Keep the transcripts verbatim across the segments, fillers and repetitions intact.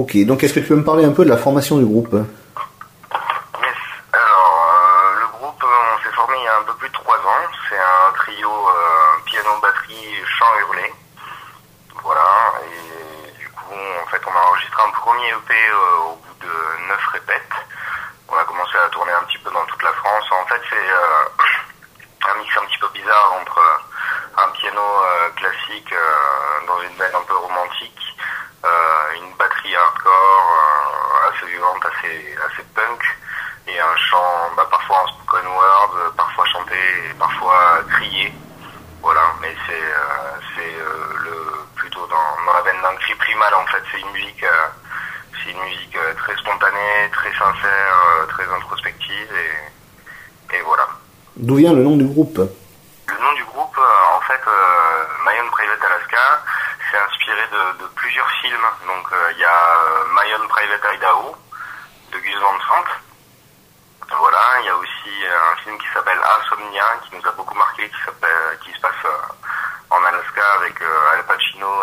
Ok, donc est-ce que tu peux me parler un peu de la formation du groupe? Yes. Alors, euh, le groupe, on s'est formé il y a un peu plus de trois ans. C'est un trio euh, piano, batterie, chant hurlé. Voilà. Et du coup, en fait, on a enregistré un premier E P euh, au bout de neuf répètes. On a commencé à tourner un petit peu dans toute la France. En fait, c'est euh, un mix un petit peu bizarre entre un piano euh, classique euh, dans une veine un peu romantique, euh, une batterie hardcore euh, assez violente, assez, assez punk, et un chant bah, parfois en spoken word, euh, parfois chanté et parfois crié. Voilà, mais c'est euh, c'est euh, le plutôt dans, dans la veine d'un cri primal. En fait, c'est une musique euh, c'est une musique euh, très spontanée, très sincère, euh, très introspective, et, et voilà. D'où vient le nom du groupe? Le nom du groupe, euh, en fait, euh, My Own Private Alaska, c'est inspiré de, de plusieurs films. Donc il euh, y a euh, My Own Private Idaho de Gus Van Sant. Voilà, il y a aussi euh, un film qui s'appelle Insomnia, qui nous a beaucoup marqué, qui s'appelle, qui se passe euh, en Alaska avec euh, Al Pacino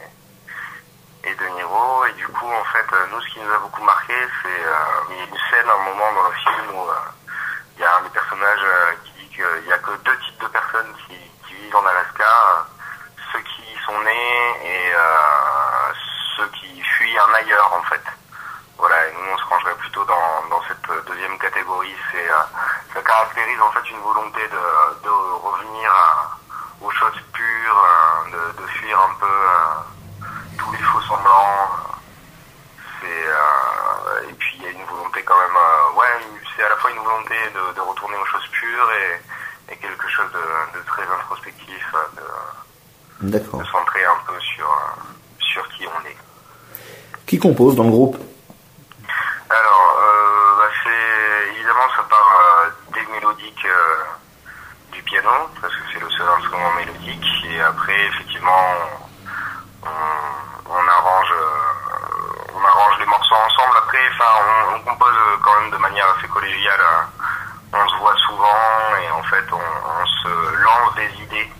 et, et De Niro. Et du coup, en fait, euh, nous, ce qui nous a beaucoup marqué, c'est euh, il y a une scène, un moment dans le film où il euh, y a un des personnages euh, qui dit qu'il n'y a que deux types de personnes qui, qui vivent en Alaska, euh, ceux qui y sont nés et euh, ceux qui fuient un ailleurs, en fait. Voilà, et nous on se rangerait plutôt dans, dans cette deuxième catégorie. C'est, euh, ça caractérise en fait une volonté de, de revenir à, aux choses pures, euh, de, de fuir un peu euh, tous les faux semblants. C'est, euh, et puis il y a une volonté quand même, euh, ouais, c'est à la fois une volonté de, de retourner aux choses pures et, et quelque chose de, de très introspectif, de, de centrer un peu sur, sur qui on est. Qui compose dans le groupe? Alors, euh, bah c'est évidemment ça part euh, des mélodiques euh, du piano, parce que c'est le seul instrument mélodique, et après effectivement on, on arrange euh, on arrange les morceaux ensemble. Après, enfin on, on compose quand même de manière assez collégiale. On se voit souvent et en fait on, on se lance des idées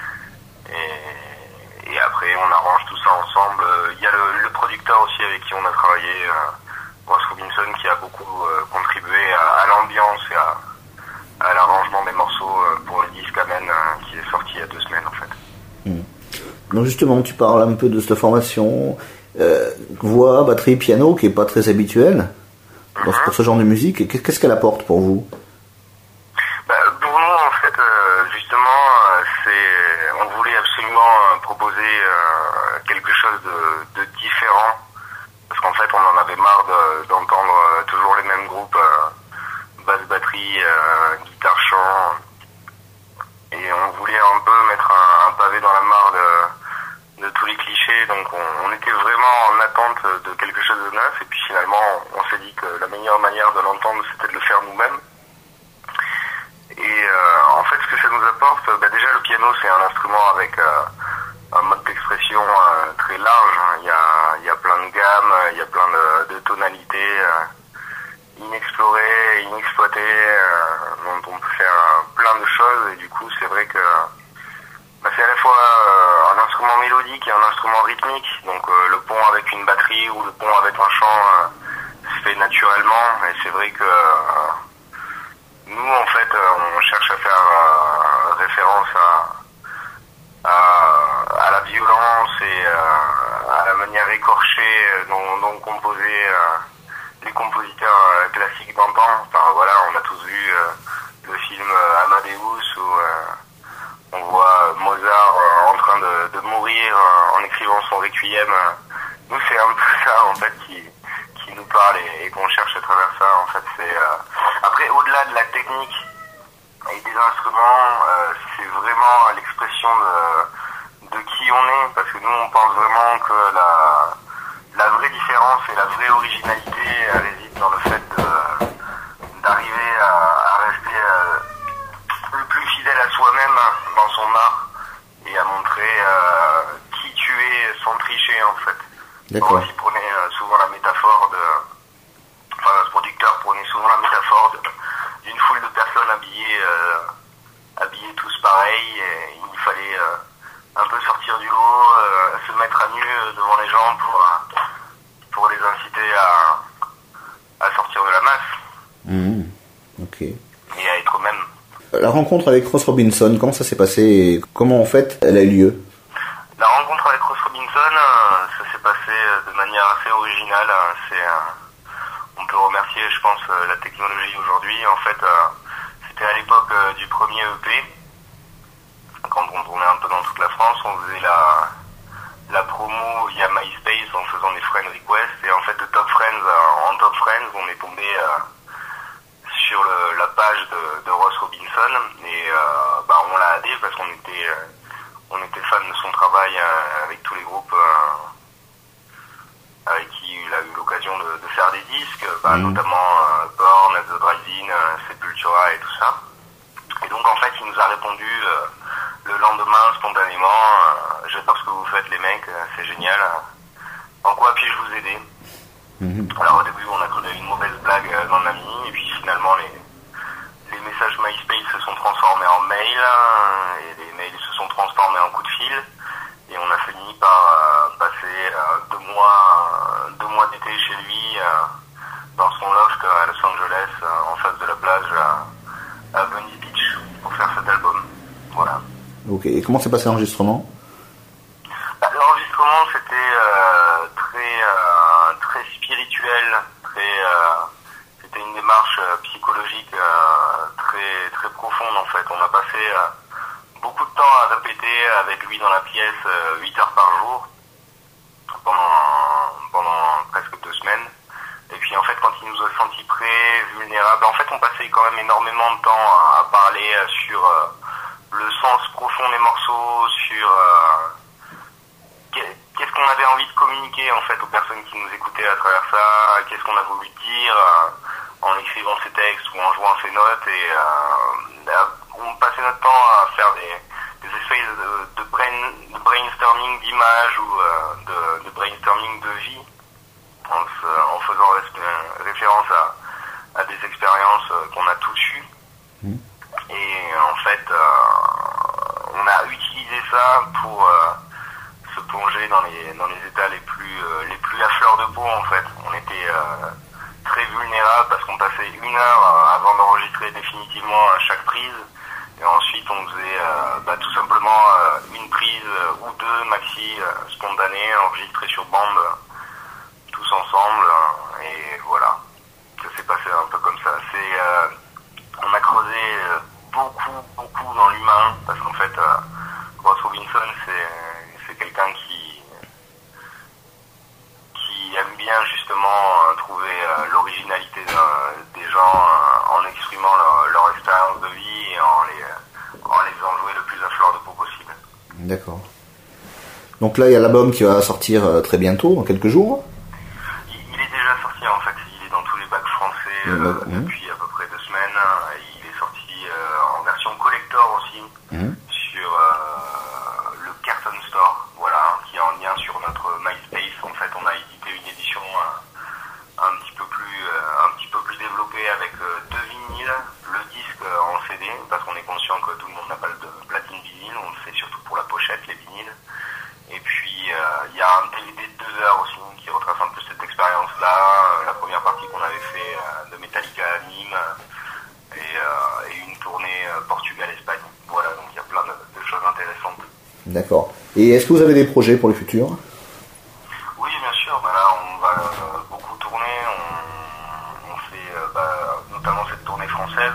et, et après on arrange tout ça ensemble. Il y a le, le producteur aussi avec qui on a travaillé, euh, Ross Robinson, qui a beaucoup euh, contribué à, à l'ambiance et à, à l'arrangement des morceaux euh, pour le disque Amen euh, qui est sorti il y a deux semaines en fait. Mmh. Donc justement, tu parles un peu de cette formation, euh, voix, batterie, piano, qui est pas très habituelle mmh. pour ce genre de musique. Qu'est-ce qu'elle apporte pour vous? Bah, pour nous, en fait, euh, justement, euh, c'est, on voulait absolument euh, proposer euh, quelque chose de, de différent. Parce qu'en fait, on en avait marre de, d'entendre euh, toujours les mêmes groupes, euh, basse, batterie, euh, guitare, chant. Et on voulait un peu mettre un, un pavé dans la mare de, de tous les clichés. Donc on, on était vraiment en attente de quelque chose de neuf. Et puis finalement, on s'est dit que la meilleure manière de l'entendre, c'était de le faire nous-mêmes. Et euh, en fait, ce que ça nous apporte, bah déjà le piano, c'est un instrument avec... Euh, un mode d'expression euh, très large. Il y a, il y a plein de gammes, il y a plein de, de tonalités euh, inexplorées, inexploitées, euh, dont on peut faire euh, plein de choses. Et du coup, c'est vrai que bah, c'est à la fois euh, un instrument mélodique et un instrument rythmique. Donc euh, le pont avec une batterie ou le pont avec un chant euh, se fait naturellement. Et c'est vrai que euh, nous, en fait, euh, on cherche à faire euh, référence à À, à la violence et euh, à la manière écorchée dont, dont composaient euh, les compositeurs euh, classiques d'antan. Enfin voilà, on a tous vu euh, le film euh, Amadeus où euh, on voit Mozart euh, en train de, de mourir euh, en écrivant son requiem. Nous, c'est un peu ça en fait qui, qui nous parle et, et qu'on cherche à travers ça. En fait, c'est euh... après, au-delà de la technique et des instruments, euh, c'est vraiment l'expression de, de qui on est, parce que nous on pense vraiment que la, la vraie différence et la vraie originalité réside dans le fait de, d'arriver à, à rester euh, le plus fidèle à soi-même dans son art et à montrer euh, qui tu es sans tricher en fait. D'accord. Donc, il prenait euh, souvent la métaphore de, enfin ce producteur prenait souvent la métaphore de d'une foule de personnes habillées, euh, habillées tous pareils, et il fallait euh, un peu sortir du lot, euh, se mettre à nu devant les gens pour, euh, pour les Mmh. Ok. Et à être eux-mêmes. La rencontre avec Ross Robinson, comment ça s'est passé et comment en fait elle a eu lieu? La rencontre avec Ross Robinson, euh, ça s'est passé de manière assez originale. C'est, euh, on peut remercier, je pense, la technologie aujourd'hui. En fait, euh, c'était à l'époque euh, du premier E P. Quand on tournait un peu dans toute la France, on faisait la, la promo via MySpace en faisant des friend requests. Et en fait, de Top Friends euh, en Top Friends, on est tombé euh, sur le, la page de, de Ross Robinson. Et euh, bah, on l'a aidé parce qu'on était, euh, on était fan de son travail euh, avec tous les groupes euh, avec qui il a eu l'occasion de, de faire des disques, bah, mmh. notamment euh, Born, The Drive-In, euh, Sepultura et tout ça. Et donc en fait, il nous a répondu euh, le lendemain spontanément, euh, j'adore ce que vous faites les mecs, euh, c'est génial. En quoi puis-je vous aider? Mmh. Alors au début, on a cru une mauvaise blague euh, d'un ami, et puis finalement les, les messages MySpace se sont transformés en mails, euh, et les mails se sont transformés en coups de fil, et on a fini par euh, passer euh, deux mois, euh, deux mois d'été chez lui, euh, dans son loft à Los Angeles, euh, en face de la plage, euh, à Venice Beach, pour faire cet album. Voilà. Ok, et comment s'est passé l'enregistrement? Bah, l'enregistrement, c'était euh, très, euh, très spirituel, très, euh, c'était une démarche euh, psychologique euh, très, très profonde en fait. On a passé euh, beaucoup de temps à répéter avec lui dans la pièce euh, huit heures par jour pendant, pendant presque deux semaines. Et puis en fait, quand il nous a sentis prêts, vulnérables, en fait on passait quand même énormément de temps à, à parler euh, sur euh, le sens profond des morceaux, sur euh, qu'est-ce qu'on avait envie de communiquer en fait aux personnes qui nous écoutaient à travers ça, qu'est-ce qu'on a voulu dire euh, en écrivant ces textes ou en jouant ces notes. Et euh, on passait notre temps à faire des, des espèces de, de, brain, de brainstorming d'images ou euh, de, de brainstorming de vie en, se, en faisant ré- référence à, à des expériences qu'on a tous eues. Mmh. Et en fait, euh, on a utilisé ça pour euh, se plonger dans les dans les états les plus euh, les plus à fleur de peau en fait. On était euh, très vulnérables parce qu'on passait une heure euh, avant d'enregistrer définitivement chaque prise, et ensuite on faisait euh, bah, tout simplement euh, une prise euh, ou deux maxi euh, spontanées enregistrées sur bande euh, tous ensemble, euh, et voilà, ça s'est passé un peu comme ça. C'est euh, on a creusé euh, beaucoup, beaucoup dans l'humain, parce qu'en fait, euh, Ross Robinson, c'est, c'est quelqu'un qui, qui aime bien justement euh, trouver euh, l'originalité de, des gens euh, en exprimant leur, leur expérience de vie et en les, en les faisant jouer le plus à fleur de peau possible. D'accord. Donc là, il y a l'album qui va sortir euh, très bientôt, dans quelques jours. Il, il est déjà sorti en fait, il est dans tous les bacs français euh, mmh. depuis à peu près deux semaines. Il est sorti euh, en version collector aussi, mmh. sur euh, le Carton Store, voilà, qui est en lien sur notre MySpace. En fait, on a édité une édition euh, un petit peu plus, euh, un petit peu plus développée avec euh, deux vinyles, le disque euh, en C D, parce qu'on est conscient que tout le monde n'a pas de platine vinyle, on le fait surtout pour la pochette, les vinyles. Et puis il euh, y a un D V D de deux heures aussi qui retrace un peu cette expérience-là, euh, la première partie qu'on avait fait euh, de Metallica à Nîmes, et, euh, et une tournée euh, Portugal-Espagne. Voilà, donc il y a plein de, de choses intéressantes. D'accord. Et est-ce que vous avez des projets pour le futur? Oui, bien sûr. Bah là, on va euh, beaucoup tourner. On, on fait euh, bah, notamment cette tournée française,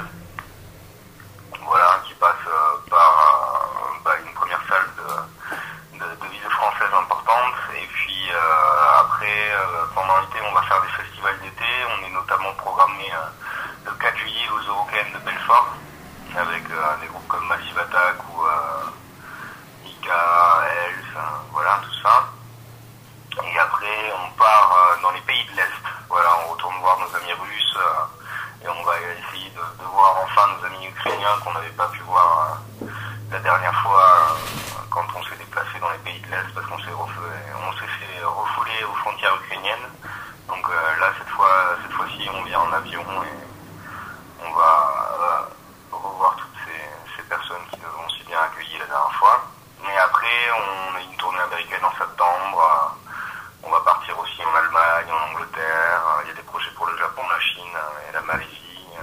voilà, qui passe euh, par euh, bah, une première salle de, de, de villes françaises importantes. Et puis euh, après, euh, pendant l'été, on va faire des festivals d'été. On est notamment programmé euh, le quatre juillet aux Eurocaines de Belfort, avec euh, des groupes comme Massive Attack ou euh, Ika, Else, euh, voilà, tout ça. Et après, on part euh, dans les pays de l'Est. Voilà, on retourne voir nos amis russes euh, et on va essayer de, de voir enfin nos amis ukrainiens qu'on n'avait pas pu voir euh, la dernière fois euh, quand on s'est déplacé dans les pays de l'Est, parce qu'on s'est, refait, on s'est fait refouler aux frontières ukrainiennes. Donc euh, là, cette fois, cette fois-ci, on vient en avion et on va euh, revoir toutes ces, ces personnes qui nous ont si bien accueillis la dernière fois. Mais après, on a une tournée américaine en septembre. On va partir aussi en Allemagne, en Angleterre. Il y a des projets pour le Japon, la Chine et la Malaisie.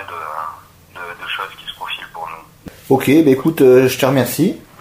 mal de, de, de choses qui se profilent pour nous. Ok, bah écoute, euh, je te remercie.